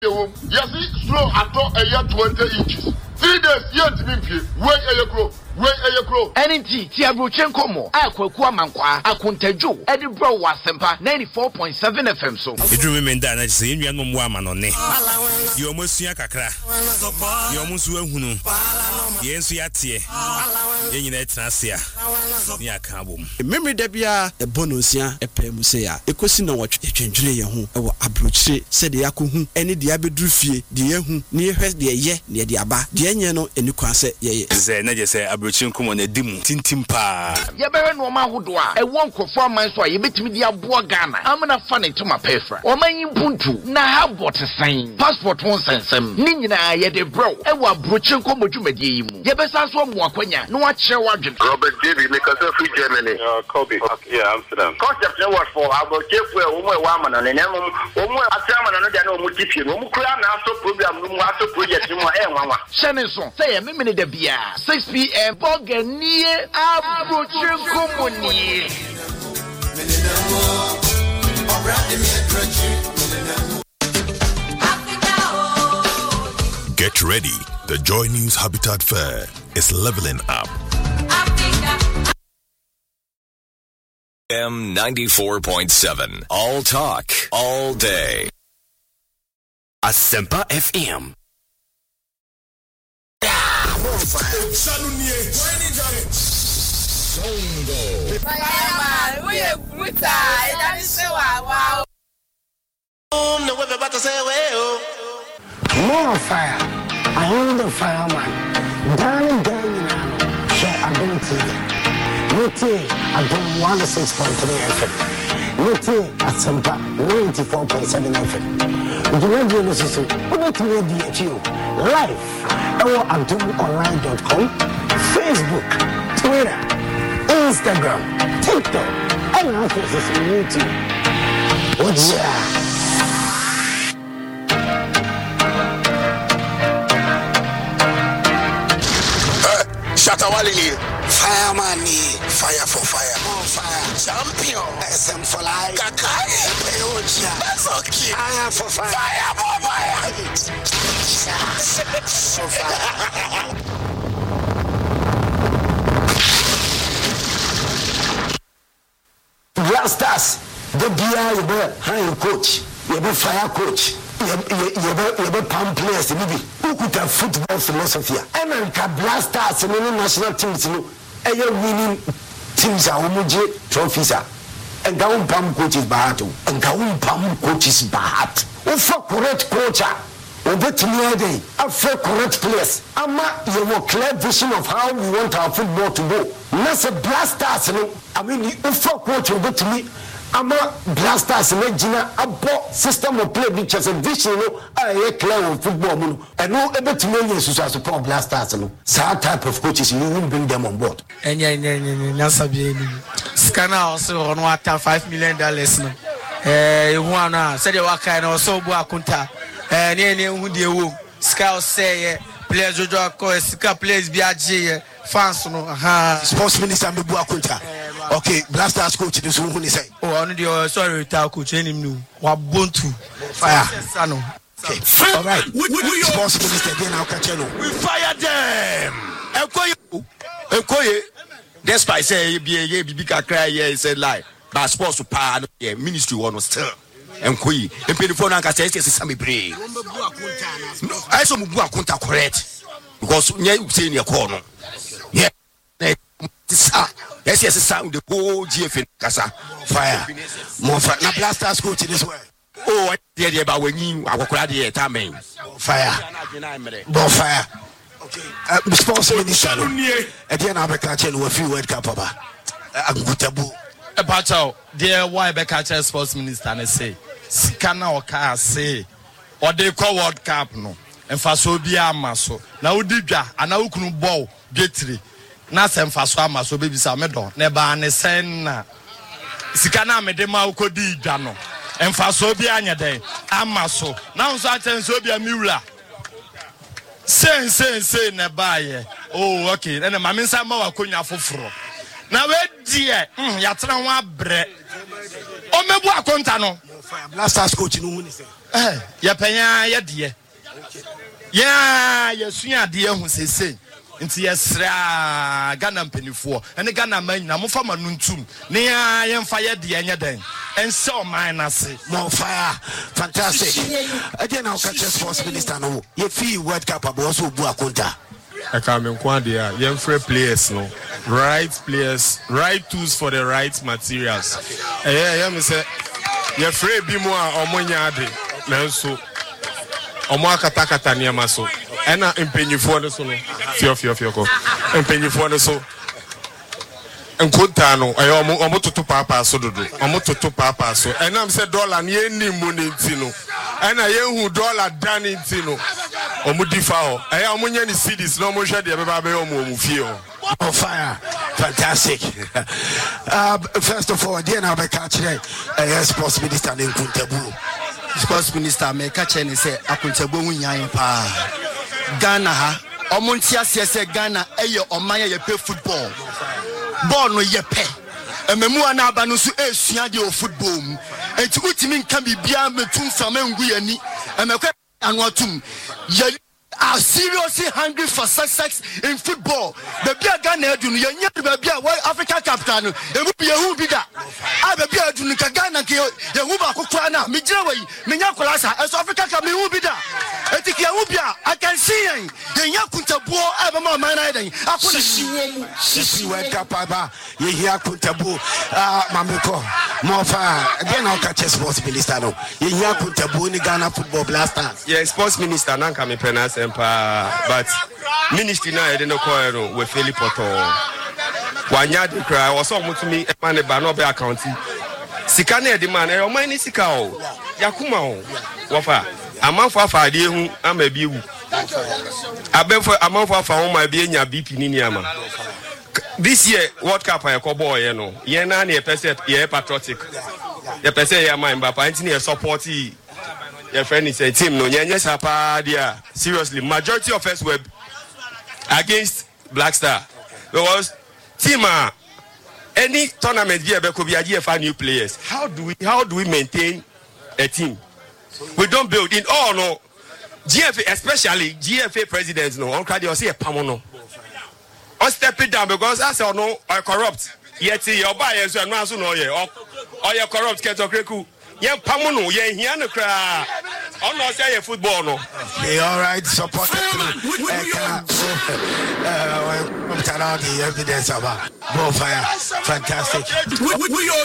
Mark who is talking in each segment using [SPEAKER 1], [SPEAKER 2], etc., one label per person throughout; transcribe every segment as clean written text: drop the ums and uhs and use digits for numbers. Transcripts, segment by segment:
[SPEAKER 1] Yes, slow at all a year 20 inches. 3 days, yet to be wait a year.
[SPEAKER 2] NNT Tiabrochenko mo akwaku amankwa akuntejo edibro wasempa 94.7 FM so
[SPEAKER 3] edru me nda na se enua no mo ama no ne ye omosua kakra ye omusu ahunu ye ensu yatie ye nyina etrasia ni aka bom
[SPEAKER 4] memre da bia e bonosia e pemu se ya ekosi na wotwe etwendwene ye ho e wo abrochire se de yakohu ene de abedru fie de yehu ne yehwe de ye ne de aba de enye no eni kwa se ye
[SPEAKER 3] ze na je se abrochinku mo na dimu tintim pa
[SPEAKER 2] ye bewe no ma hodo a e won kofo aman so a ye betimi de aboa Ghana amana fa ne to mapefra o man yimpuntu na habot san passport won sensem ni nyina ye de bro e wo abrochinku mo dwumade yi mu ye besa so mo akwanya no a kire wadwen
[SPEAKER 1] Robert David make us free Germany.
[SPEAKER 5] Kobe. Okay, yeah, Amsterdam.
[SPEAKER 1] Concept no what for about Jeff where we want man and them we atama no dey no mo tipi no mo kura na so program no mo aso project mo e nwanwa.
[SPEAKER 2] Shane so say me me da bia 6 p.m. Boganie Abrochinku moni.
[SPEAKER 6] Get ready. The Joy News Habitat Fair is leveling up.
[SPEAKER 7] M94.7. All talk, all day.
[SPEAKER 3] Asempa FM.
[SPEAKER 8] More fire. I am the fireman. Darling, share ability. Niti, I do 106.3 FM. Niti, Asempa 94.7 FM. Would you like to listen to live? AdumOnline.com, Facebook, Twitter, Instagram, TikTok, and also YouTube. What's that?
[SPEAKER 1] Shatawali
[SPEAKER 8] Fireman, fire for fire, more fire, champion, SM for life, Kakai, Peocha, that's okay, fire for fire, fire for fire, so fire. Blasters, the BI, you be high coach, you be fire coach. You be palm players, maybe who could have football philosophy. America Blasters and any national teams, winning teams are homogeneous trophies. And down palm coaches Bahato, and down palm coaches Bahat. For correct coach, over to me a day, for correct players. Ama, you have a clear vision of how we want our football to go. Not a Blasters, I mean, you for coach over to me. Ama Blasters Regina abo system of play which has a vision a clear of football and no able to know you support Blasters no that type of coaches you won't bring them on board
[SPEAKER 9] scanner also on what $5 million no you wanna say you work and also bu akunta ne hu de wo scout say players jojo ko sika players bi age fans no
[SPEAKER 8] sports minister bu akunta. Okay, Blasters coach this one say.
[SPEAKER 9] Oh, I know sorry retire coach any new. Wa bontu
[SPEAKER 8] fire.
[SPEAKER 9] Okay.
[SPEAKER 8] All right. Sports minister again now catch you.
[SPEAKER 3] We fire them. Ekoye. Despite say be kakra here said lie. But sports pa no ministry one still. Enkoyi. Empedifo na nka say sami pray. I so mu bu akunta correct. Because nye say ne call no. Yeah. Yes, sound the whole GFN Kasa fire.
[SPEAKER 8] More fire. Now Blasters coach this way.
[SPEAKER 3] Oh, dear, but when you are ready, time
[SPEAKER 8] fire. Bonfire. Okay. Sports minister. Again, I'm catching a few World Cup. I'm good to
[SPEAKER 9] about dear why catch sports minister and say, Sikana or car say, or they call World Cup no, and Fasobia Maso. Now, Didja, and now couldn't ball, get three. Na semfa so ama so bebi sa medon ne ba ne sen na sika na mede ma ukodi dwa no emfa so bi anya den ama so na nso achen so bi amiwura sen ne ba ye oh okay na ma mensa ma wakonya foforo na we die ya tena ho abre Omebu akonta no.
[SPEAKER 8] Blasters coach no hu ni say.
[SPEAKER 9] Ya panya ya de. Ya suya de hu sese. Nti yesra Ghana mpanifo ene Ghana man na mofa manuntum ne ya yemfa ye de enya den ense o man na se
[SPEAKER 8] More fire. Fantastic. Again now catch sports minister no. Ye fee World Cup abo so bu akonta.
[SPEAKER 10] I come in Kwandia, young free players, no right players, right tools for the right materials. Yeah, me say, you're free be more or monyade, Nanso, or more katakata near Maso, and I'm paying you for the solo. Fear, and paying you for the so. And Contano, I almost to papa so do, almost to papa so, and I'm said dollar near money tino, and I am who dollar done in tino. Omudifao. I am when you see this no more shady about
[SPEAKER 8] On fire. Fantastic. First of all, dear now, I catch sports minister in Kuntabu.
[SPEAKER 3] Sports minister, me catch and say, Akuntabu, Ghana, Omuntia says, Ghana, Ayo, or Maya, you play football. Born with your pay. A memoir banusu e suadio football. And to ultimate can be beyond the tomb from Nguyen and and what you are seriously hungry for success in football. The beer Ghana do you be Africa captain, it would be a who be that. I be a do Ghana, the Uba Kukrana, Mijaway, Minakolasa, as Africa can be who be that. I can see the Yakuntabu, Abama Manading. I couldn't see
[SPEAKER 8] World Cup, you hear Kuntabu, Mamiko, more fire. Again, I'll catch sports minister. You hear Kuntabu, Ghana football blasters.
[SPEAKER 10] Yeah, sports minister, not coming penance but ministry now, I didn't call with Philip Otto. One yard cry was almost to me, a man about no bear county. Sikane demand, or many Sikao, Yakuma, Wafa. A month of idea, I'm a view. I bet for a month of my being a BP Niniama. This year, World Cup, I call boy, you know, Yenani, a person, yeah, patriotic. The person, yeah, mine, but I need a supportee. Your friend is a team, no, yes, dear. Seriously, majority of us were against Black Star. Because team, any tournament here, there could be a GFA new players. How do we maintain a team? We don't build in all no GFA, especially GFA presidents no on credit or say a pamono. On step it down because I said no I corrupt. Yet your buyers are not so no or you corrupt get okreku. Yeah, pamono, yeah, here no cry. On not say a football no.
[SPEAKER 8] All right, support the evidence about bonfire. Fantastic. We all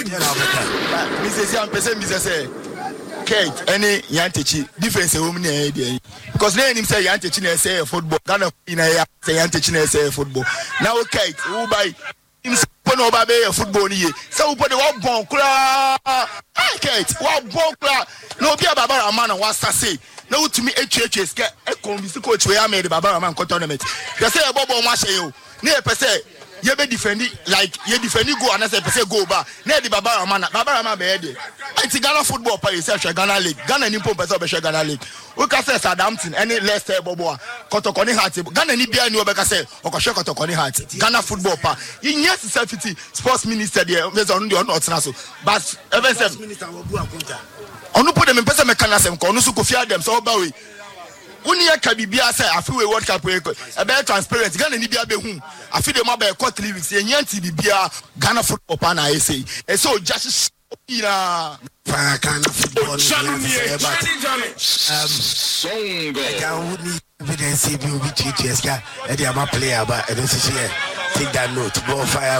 [SPEAKER 3] Mrs. Kate, any Yantichi, difference woman because then him say Yantichi say football, Ghana in a say Yantichi say football. Now Kate, who by him no baby football here. So put the one bon cra Kate, one bon cra no be a Barbara man wants to say. No to me HHS get a convince coach where I made the Barbara man tournament. You say a bobo match you. Near per se. You be defending like you defend go and I say go back. Near the Barbara man be ready. It's Ghana football play yourself Ghana League. Ghana ni pump yourself Ghana League. We can say Southampton any Leicester bobo Kotokoni Hearts. Ghana ni bia ni obeka say okoshe Kotokoni Hearts. Ghana football pa. You yes safety sports minister there based on the not so. But even say minister Obu Akonta. Onu put them in person mechanism ko onu so kofia dem so ba we. Unia kabibia say afi we World Cup we a be transparent Ghana ni bia be hu afi dem ba 3 weeks yenyanti bibia Ghana football pa na say e so just ira
[SPEAKER 8] Ghana football evidence will be TTS and the ama player but I don't see here take that note bonfire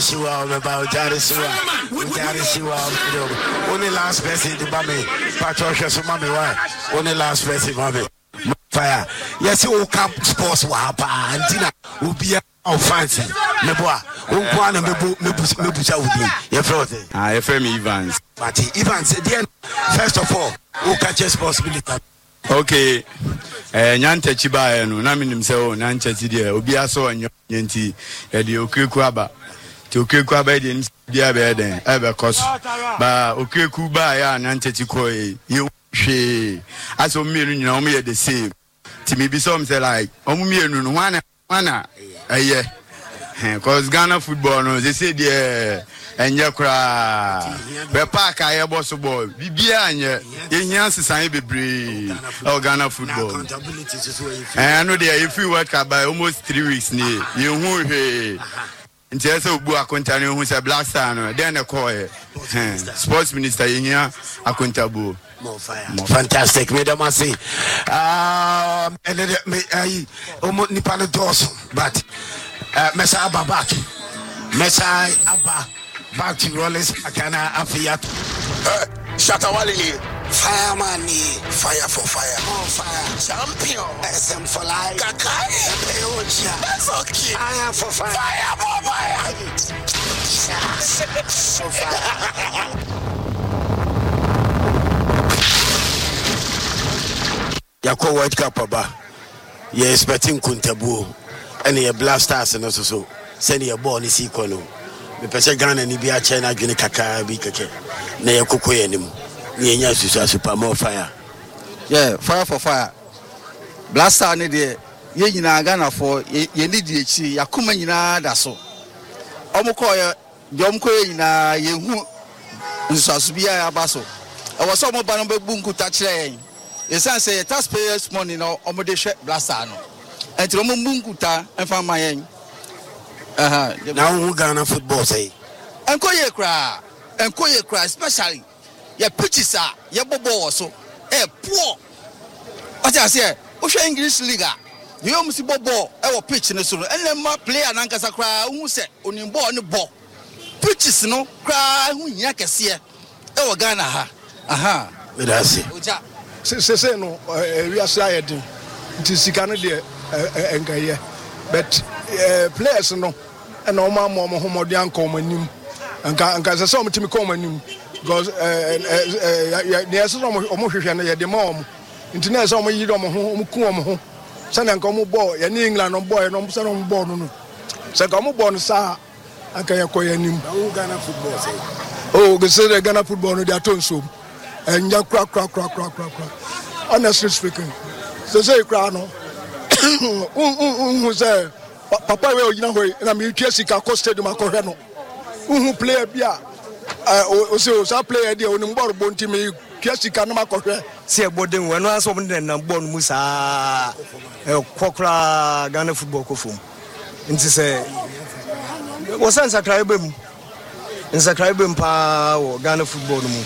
[SPEAKER 8] only last person the baby Patricia so mommy why only last person mommy fire yes you camp sports wa pa antina obi a fancy meboa onkwa na mebucha wudi your friend
[SPEAKER 11] your friend Evans
[SPEAKER 8] but Evans again first of all who catches possibility
[SPEAKER 11] okay nyantachi ba no na minim se o nyantachi de obi aso anyo nyanti e de okreku aba ti okreku aba de nim dia be den e be kos ba okreku ba ya nyantachi ko e hwe aso mienu nyina o me the same ti me bi so me say like o mienu no wana eye cause Ghana football no they say there enye kra be park aye boss ball bibia anye ehia sesan bebre Ghana football no dey if you work by almost 3 weeks ni you hu he ntia se obu akonta ne hu se Black Star no den e call sports minister ehia akonta bo
[SPEAKER 8] more fire. Fantastic, madam. I say, nipa no doors, but Messiah Abba back. Messiah Abba back to Rollins. Akana Afiat.
[SPEAKER 12] Shatawali.
[SPEAKER 8] Fireman, fire for fire. More fire. Champion. SM for life.
[SPEAKER 12] Kakai. That's okay.
[SPEAKER 8] Fire for fire.
[SPEAKER 12] Fire for fire.
[SPEAKER 8] So fire. Yako World Cup aba. You expecting Kuntabu and your Black Stars and also send your ball is equal. Me pese Ghana ni bia China gini kaka bi keke. Na ye koko ye nim. Ni enya susu super more fire.
[SPEAKER 13] Yeah, fire for fire. Black Star ni de ye nyina Ghana for ye ni di echi yakoma nyina da so. Omukọ ye jomko ye nyina ye hu nsuasu bia aba so. E wo so mo ba no be bunkuta kire yen. Yes, I say taxpayers' money no omodeshe Black Star no. Enti omo munkuta enfa mayen.
[SPEAKER 8] Now who Ghana football say?
[SPEAKER 13] Enkoye kra especially your pitches are your bobo so poor. What I say, Osha English League. You almost bobo our pitch no so and then my player nankasa kra who say onimbo on ball. Pitches no kra hu nya kese e wo Ghana ha.
[SPEAKER 8] We da say.
[SPEAKER 14] Say no we are saying it is Ghana there engaye but players no and no man more homodian come anim anka say some team come anim because yes some hwehwe na ye de mom internet some yi do mo ku mo say na nka mo ball ye ni England no boy no say no ball no say ka mo ball no sa anka ye ko ye nim
[SPEAKER 8] Ghana football say
[SPEAKER 14] go say the Ghana football no they are so and ya crack honestly speaking so say crack no say papa we o yina hoy na me twa sika ko stadium akọhwe no player bia o say player dia oni mboro bonti me twa sika no makọhwe
[SPEAKER 15] se boden we no aso mo den na ball mu sa kokra Ghana football ko fom nti se wo san subscribe pa wo Ghana football mu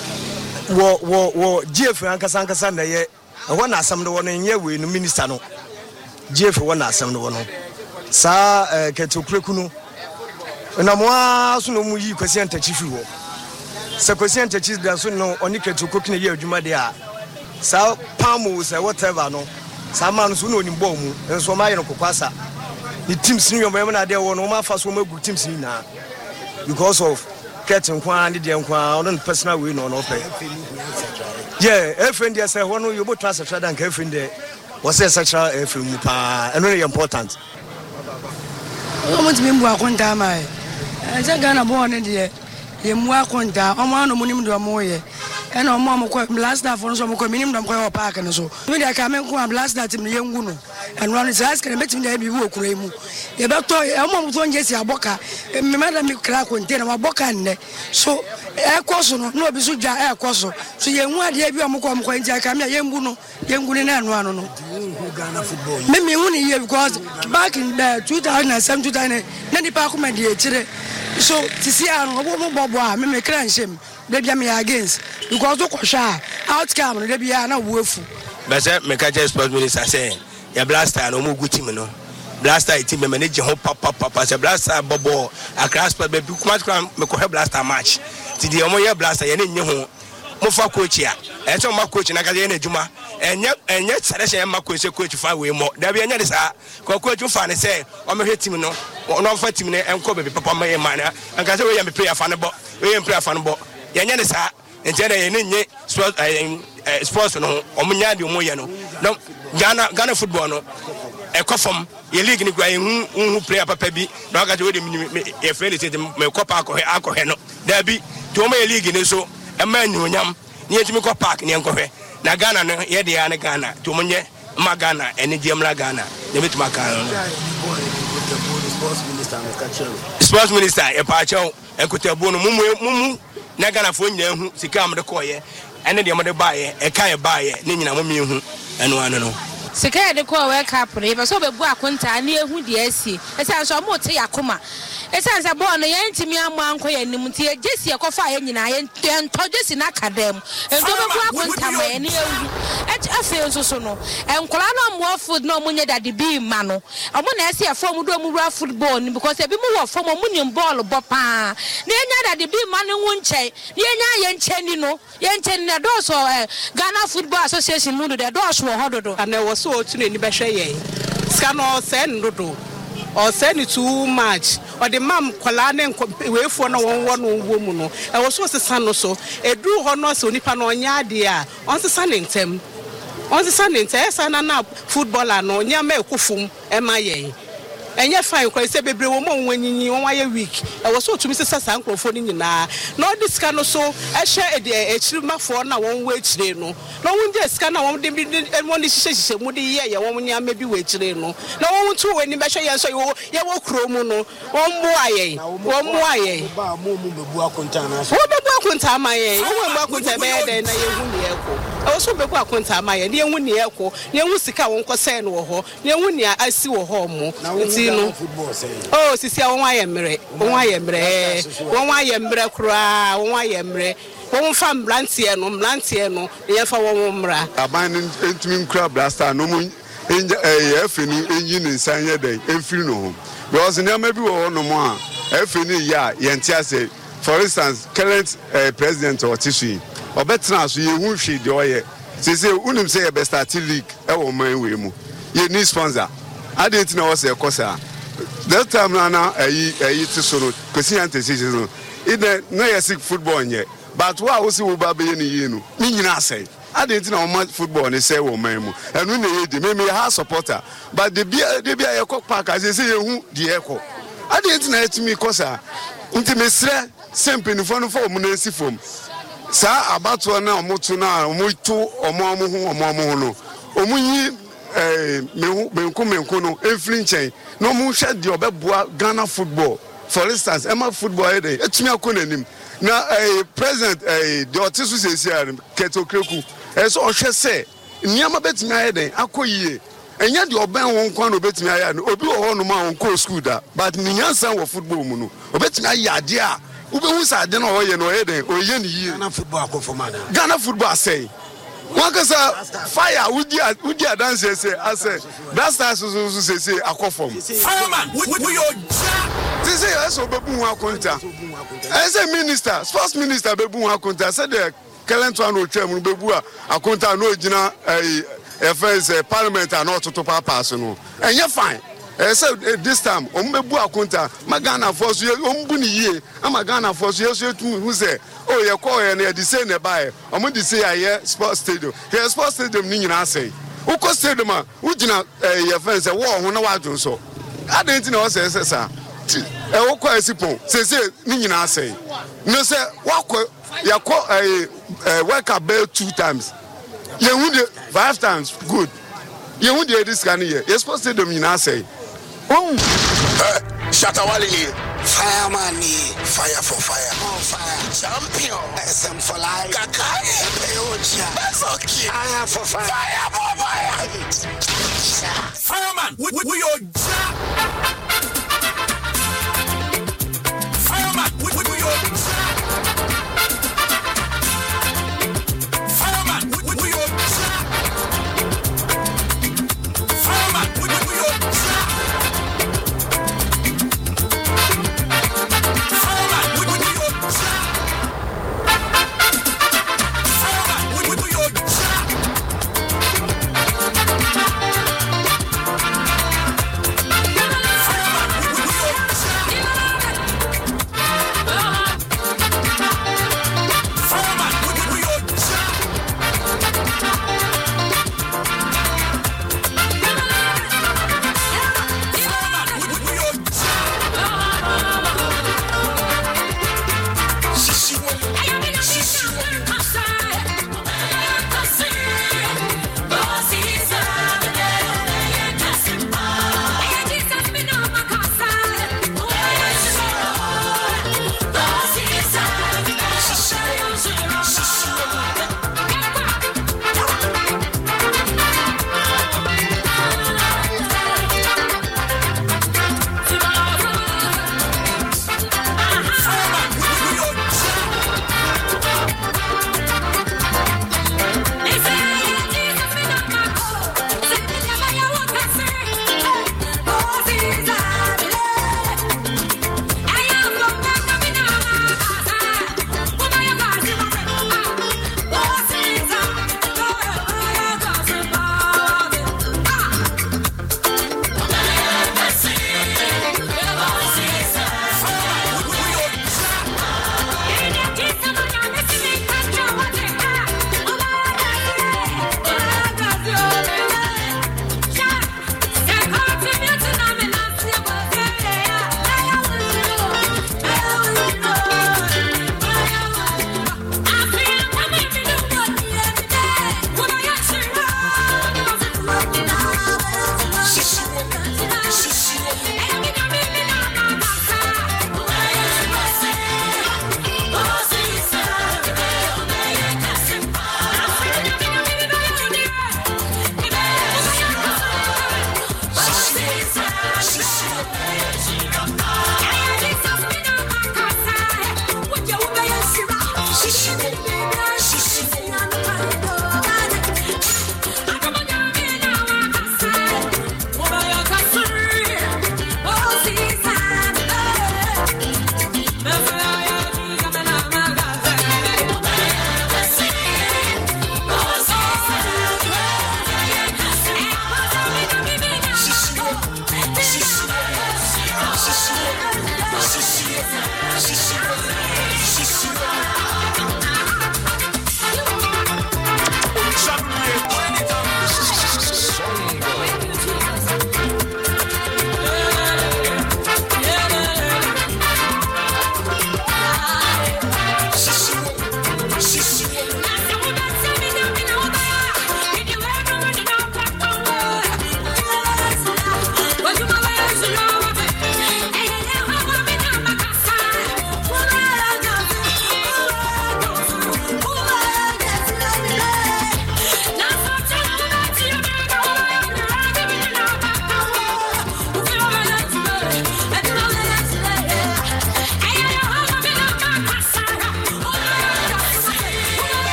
[SPEAKER 15] wo GF ankasa na ye won asam no won nye we no minister no GF won asam no won sa ketokreku no na mo aso no mu yi kwesi antachifi wo se kwesi antachifi da so no oni ketokreku ne ye adwuma de a sa pamo se whatever no sa man so no onimbo mu enso ma ye no kokwasa the teams ni yom na de wo no ma fa so ma gu teams ni na because of getting kwa and the kwa on personal way no pay. Yeah, everything they say one you both transfer than everything there was such a everything pa and very important.
[SPEAKER 16] I want to be more conta mai. I say Ghana born there. Ye more conta. O ma no munim do amoye. E na o ma mo Black Star for so mo ko minim do ko park no so. Me dey ka men ko Black Star team ye ngu no. And one is asking metim dey bi wo kura mu. Ye be to e mo mo to njesi aboka. Me madam me kra container wa boka nne. So e koso no no bi so dwa e koso. So ye hu ade bi o mo ko ntia ka me ye ngu no. Ye ngu ni na anu no.
[SPEAKER 8] Ghana football.
[SPEAKER 16] Me hu ni ye because back in the 2007 2009 na di pa ko me dey chire. So tisi anu obo mo bobo a me kra nshem. They be me against because do kwasha outcome they be na wofu
[SPEAKER 12] but say me ka sports minister say ya Black Star no mo gu team no Black Star team me manage ho papa say Black Star bobo akra sport be kuma me ko he Black Star match ti di omo ye Black Star ye na nye ho mo fa coach ya e so ma coach na ka ye na adwuma enye selection ma coach fa we mo da be enye de sa ko coach fa ne say o me hwe team no no fa team ne enko be papa ma ye man anka say we ya me player fa ne bo we ya player fa ne bo yanya ne sa ente de nye sports no omunya de omoye no Ghana football no e kofom ye league ni gwa hu player papa bi na ga we de ye friend say me kopa akọhẹ no da bi to omo ye league ni so e ma nyonyam ni etimi ko park ni enkọhẹ na Ghana no ye de ya ne Ghana to omonye ma Ghana ene die mra Ghana ye betuma kan sports minister e pa chaw e kutabu no mumu na Ghana fo nyina hu sika amde koye ene de amde baaye e kai baaye ne nyina mami hu eno ano no
[SPEAKER 17] sika de ko we kapre be so be bu akonta na ehu de asi esa so mo te yakoma esa nsa bo no ye ntimi amu anko ye nim tie jesi e kofa ye nyina ye ento jesi na kadam ento be bu akonta ma ye ne ehu afi nso so no enkola no mo food no mo nye dade bi ma no omo na ese e form do mo rua football ni because e bi mo wo form mo nim ball bo pa na enya dade bi ma no hu nche ye nya ye nche ni no ye nche ni do so Ghana Football Association mu do de do so ho do
[SPEAKER 18] na wo so otu ni behwe ye ska no se ndodo o se ni too much o de mam kwala ne weefo no won no wo mu no e wo so sesa no so edu ho no so nipa no nya ade a on sesa ne ntem on sesa ne ntem esa na footballer no nya ma ekufum e ma ye enye fine kwa se bebre wo mo wanyinyi won waye week e wo so tumi sesa san krofo ni nyina no diska no so e hye e chirimafo na won we chire no no won je ska na won de won de hye mu de ye won nya ma bi we chire no na won tu we ni be hye ye so ye wo kro mu no won mu aye
[SPEAKER 15] ba mo mu bebu akonta na so
[SPEAKER 18] wo bebu akonta ma ye won bebu akonta be de na ye hu ni eko e wo so bebu akonta ma ye ne hu ni eko ne hu sika won kose no wo ho ne hu ni asi wo ho mu no oh sisi won wa yemre kura won wa yemre won fa mlantie no ye fa won mra
[SPEAKER 19] aban ntumi nkura blaster no mu efini enyi ni nsanye den efiri no ho because ne ma bi wo no mu a efini ya yentia say for instance current president of Tisui obetra so ye hu hwe de oye sisi unim say e be start league e wo man we mu ye ni sponsor adent na wo say kosa that time na ayi tisono kwesi antesisis no ide na yesi football nye but wa wo si wo ba be ye ni yenu ni nyina asai adent na o football ni say wo man mu enu na ye di me ha supporter but de bia ye kok park as say ye hu de ye ko adent na etimi kosa nti mesre sempeni fo fo mu na esi fom sa abato na omoto na omoto omo hu no omunyi menku no every chain no mu hwe de obeboa Ghana football for instance Emma football here etumi akonanim na president de otisu sesiar Keto Kreku so ohwe se niam betumi ayeden akoyie enya de oben won kwa no betumi aya no obi wo ho no ma won ko school da but nyansan wo football mu no obetumi ayade a ubehu sa ade no hoye no heden oye ni yie
[SPEAKER 15] Ghana football akofomada
[SPEAKER 19] Ghana football say wakasa fire udi dance say ase blaster so say akofom
[SPEAKER 2] fireman we your
[SPEAKER 19] this is so bebu hu akonta as a minister sports minister bebu hu akonta say the current one otwam bebu akonta no gina affairs parliament and not to pass no enye fine say this time bebu akonta magana force ombu ni yie amagana force yeso etu hu say oh ye call ye na the say ne buy omo the say aye sports stadium here sports stadium ni nyina say uko stadium a ugina ye fence wo ho na wadun so adenti na o say sa e wo kwa esipon say ni nyina say no say wakọ yakọ work up 2 times ye hu the 5 times good ye hu the this kan here ye sports stadium nyina say
[SPEAKER 8] Shatawali, fireman, fire for fire, on fire, champion, SM for life, Kakai, Peocha, that's okay, fire for fire, fire for fire,
[SPEAKER 2] fireman, we your fireman, we your fireman, we your fireman, we your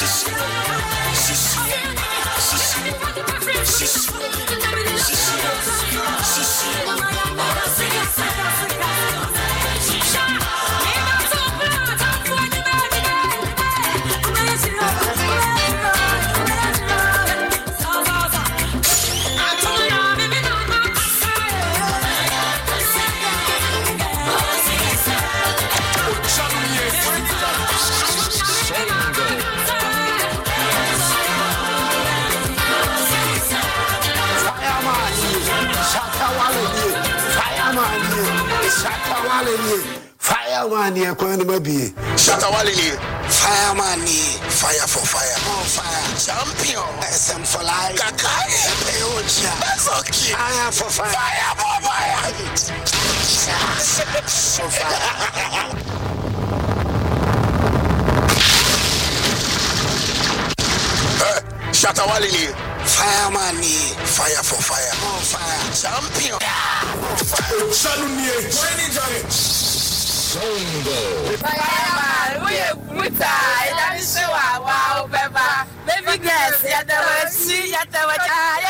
[SPEAKER 8] Fireman here, Kwanemabi. Shatawali, fireman, fire for fire, on fire, champion, SM for life, Kakai, Peocha, that's okay. Fire for fire, fire for fire. So fire. Shatawali, fireman, fire for fire, on fire, champion. Saluni, Songo.
[SPEAKER 20] Fireman, we are good. That is so wow, Beba. Baby girls, yet the word see, yet the word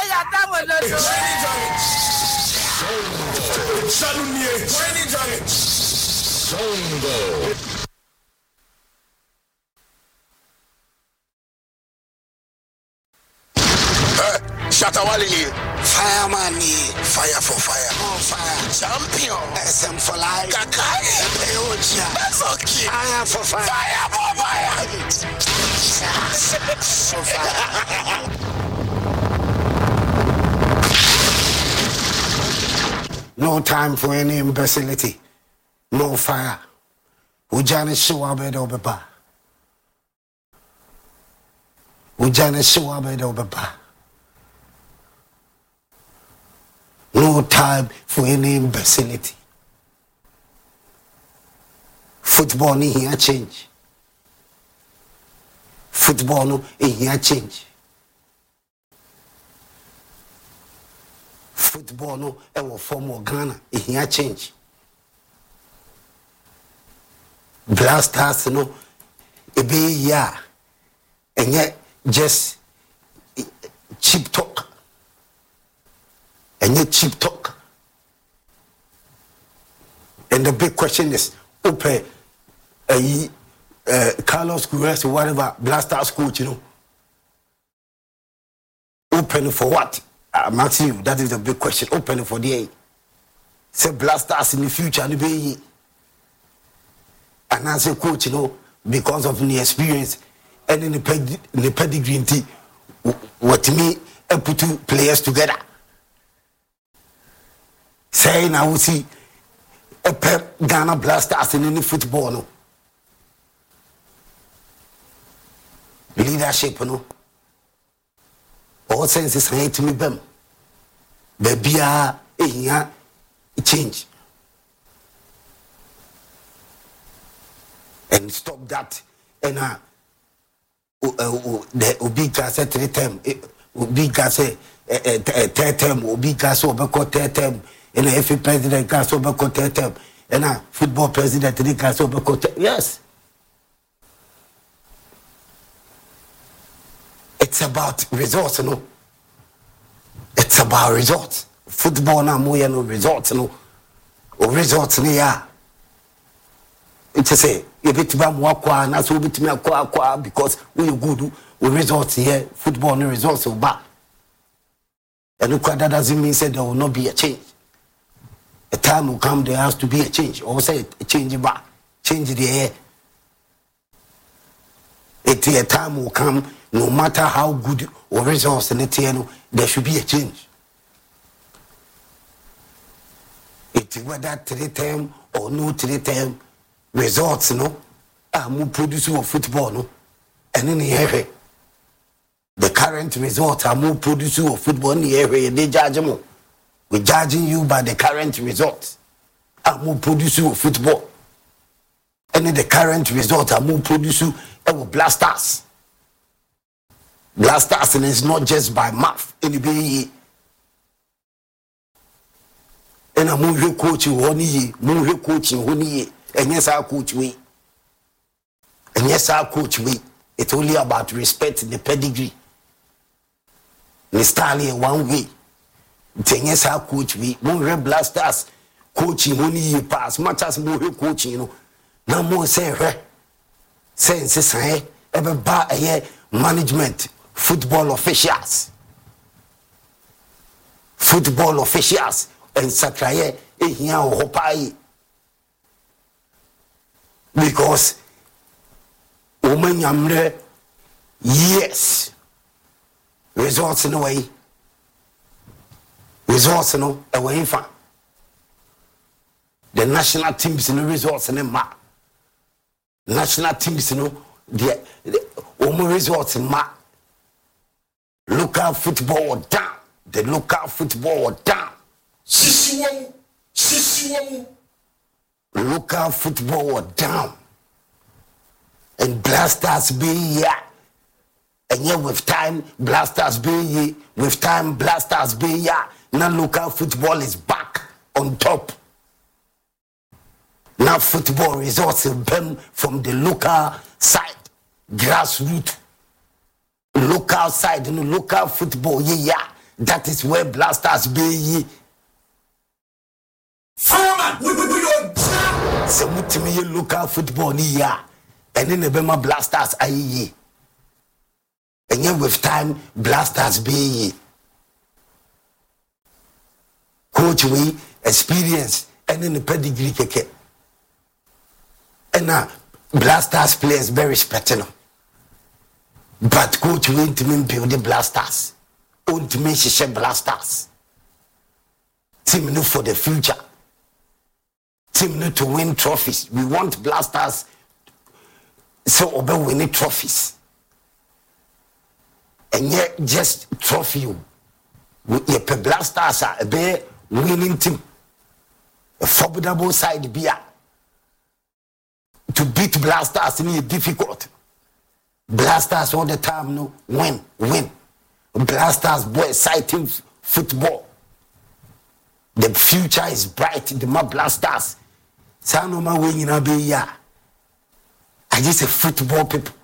[SPEAKER 8] Saluni, Songo. Shatawali, fireman, fire for fire, on fire, champion, SM for life, Kakai, Peocha, that's okay. Fire for fire, fire for fire. So fire. No time for any imbecility, no fire. Ujana Shuabe Obeba. Ujana Shuabe Obeba. No time for any imbecility. Football ni here change. Football no here change. Football no ever form of Ghana here change. Blasters no ebe ya and yet just cheap talk. And yet cheap talk. And the big question is, Carlos Gures or whatever, Blasters coach, you know. Open for what? I'm asking you, that is the big question. Open for the A. Say Blasters in the future, and as a coach, you know, because of the experience and in the pedigree, what me and put two players together. Saying I will see a Pep Ghana Blasters in any football, no. Leadership, no. All senses hate me, bem. Baby, change. And stop that. And the Obiga said 3 term. Obiga say third term. Obiga so beko third term. And if president can so beko third term. And football president can so beko. Yes. It's about results, you know. It's about results. Football now more no results, you know. Or results near. It's a say, you bit bam wakwa, and that's what bit me akwa because we good with results here. Football no results so bad. And look, that doesn't mean that there will not be a change. A time will come, there has to be a change. Or say a change back, change the air. A time will come, no matter how good or results in the there should be a change. It's whether 3 term or no 3 term results, no, more producer of football, no, and in the area. The current results are more producer of football in the area. They judge more. We're judging you by the current results. I'm more producer of football. And the current results are more producer of Blasters. Blasters, and it's not just by math. And I'm more coaching one year, more coaching 1 year. And yes, I'll coach we. And yes, I'll coach we. It's only about respect the pedigree. The style in one way. Tenyes how coach we won't Blasters coaching only you pass much as more coaching, you know. No more say her. Sense ever bar a year management, football officials. Football officials and Sakraye here Hopai. Because woman yamre yes. Results in a way. Results no away from the national teams in the results in the map. National teams, you know, the results in map. Local football down. The local football down. Local football down. And Blasters be here. And yet with time, Blasters be here. With time, Blasters be here. Now local football is back on top. Now football results in them from the local side, grassroots, local side, you know, local football, yeah. That is where Blasters be. Fireman, we so much local football, yeah. And then the Bema Blasters are ye. And yet with time, Blasters be. Coach we experience and then the pedigree keke. And now Blasters players very respectable. But coach we to me build the Blasters. On to me she Blasters. Team no for the future. Team no to win trophies. We want Blasters so obey winning trophies. And yet just trophy you. Your Blasters are a winning team, a formidable side beer. To beat Blasters is difficult. Blasters all the time, no win. Blasters boy exciting football. The future is bright. The my Blasters. So no man winning a be ya. I just a football people.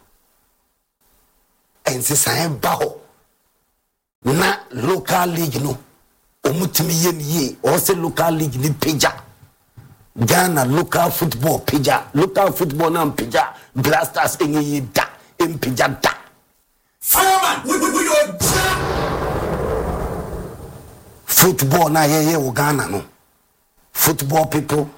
[SPEAKER 8] And since I am baho, na local league no. Omutimi ye also local league ni pija. Ghana local football pija. Local football na pija. Blasters enye da. Pija da. Fireman, we football na ye Ghana no. Football people